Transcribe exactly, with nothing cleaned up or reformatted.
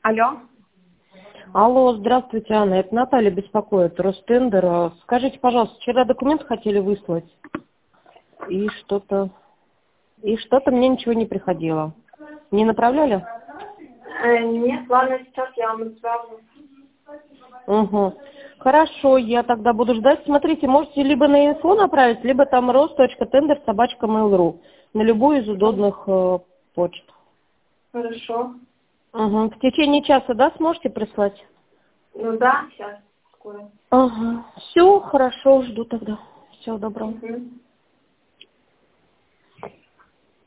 Алло. Алло, здравствуйте, Анна, это Наталья беспокоит, Ростендер. Скажите, пожалуйста, вчера документ хотели выслать, и что-то, и что-то мне ничего не приходило. Не направляли? Э, нет, ладно, сейчас я вам отправлю. Угу. Хорошо, я тогда буду ждать. Смотрите, можете либо на инфо направить, либо там рост.тендер собачка mail.ru на любую из удобных э, почт. Хорошо. Угу. В течение часа, да, сможете прислать? Ну да, сейчас, скоро. Ага. Все, хорошо, жду тогда. Всего доброго. Угу.